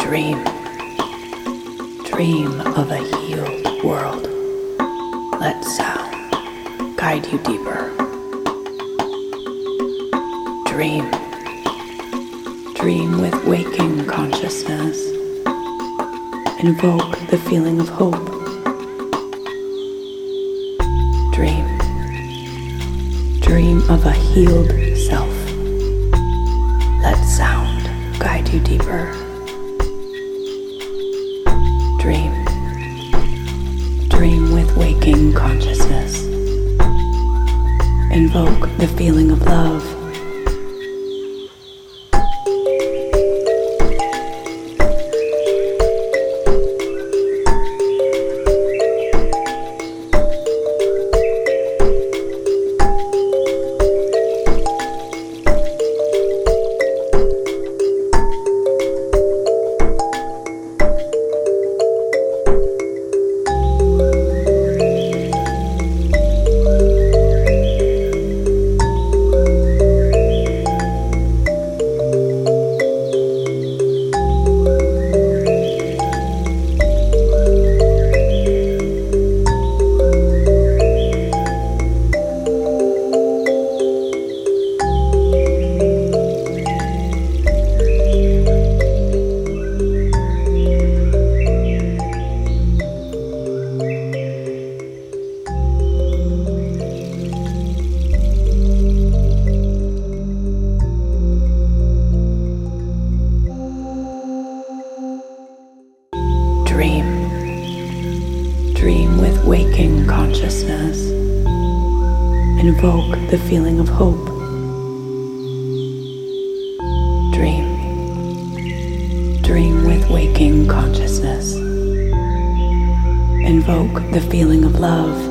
Dream. Dream of a healed world. Let sound guide you deeper. Dream. Dream with waking consciousness. Invoke the feeling of hope. Dream. Dream of a healed self. Let sound guide you deeper. Dream. Dream with waking consciousness. Invoke the feeling of love. Dream. Dream with waking consciousness. Invoke the feeling of hope. Dream. Dream with waking consciousness. Invoke the feeling of love.